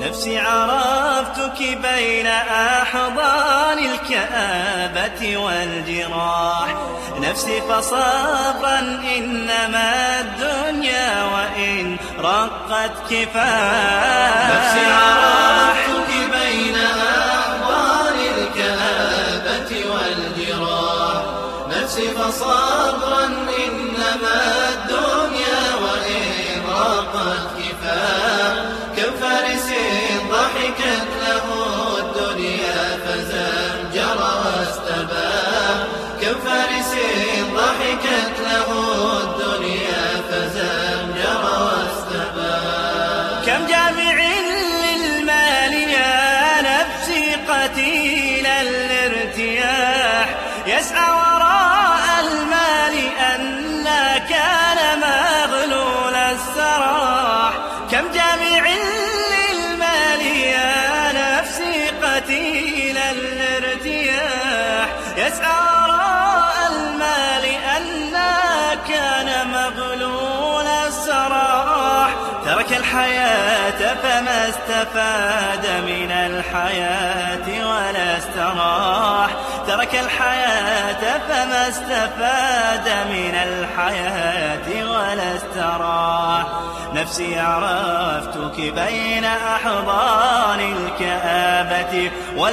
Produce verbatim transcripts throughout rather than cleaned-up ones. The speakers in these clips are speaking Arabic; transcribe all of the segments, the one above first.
نفسي عرفتك بين أحضان الكآبة والجراح. نفسي فصبرا إنما الدنيا وإن رقت كفاح. نفسي عرفتك بين أحضان الكآبة والجراح. نفسي فصبرا إنما الدنيا وإن رقت كفاح. كم فارس ضحكت له الدنيا فزمجر واستباح. كم فارس ضحكت له الدنيا فزمجر واستباح. كم جامع للمال يا نفسي قتيل الارتياح. يسعى وراء المال أن كان مغلول السراح. كم جامع للمال يا نفسي قتيل الارتياح. يسعى وراء المال أن كان مغلول السراح. ترك الحياة فما استفاد من الحياة ولا استراح. ترك الحياة فما استفاد من الحياة ولا استراح. نفسي عرفتك بين أحضان الكآبة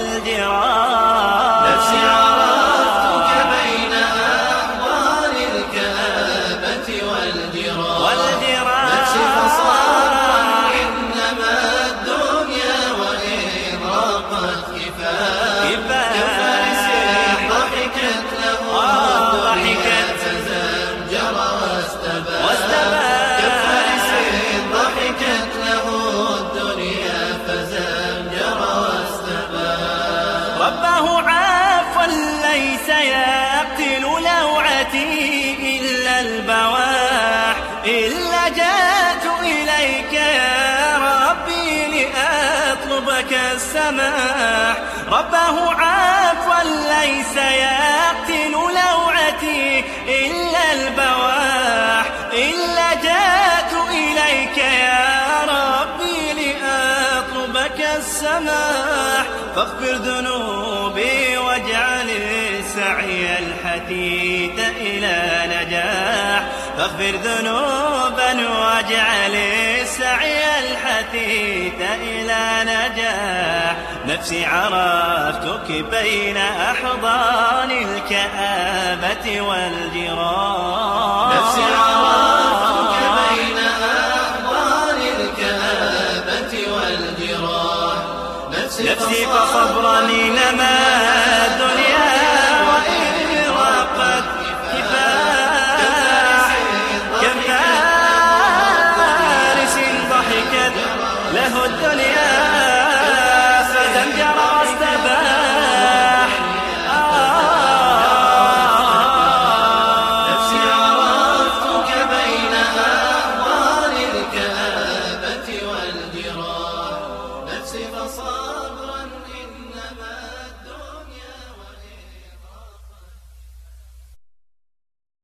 والجراح. نفسي عرفتك بين أحضان الكآبة والجراح. والجراح. نفسي فصبرا إنما الدنيا وإن رقت كفاح. كم فارس ضحكت له الدنيا فزمجر واستباح. كم فارس ضحكت له الدنيا فزمجر واستباح. ربه عفوا ليس يقتل لوعتي إلا البواح. إلا جاءت إليك يا ربي لأطلبك السماح. ربه عفوا ليس يقتل لوعتي إلا البواح. إلا جاءت إليك يا ربي لأطلبك السماح. فاغفر ذنوبي واجعل السعي الحثيث إلى نجاح. فاغفر ذنوبا واجعل السعي الحثيث إلى نجاح. نفسي عرفتك بين أحضان الكآبة والجراح. نفسي عرفتك بين أحضان الكآبة والجراح. نفسي فصبرا إنما الدنيا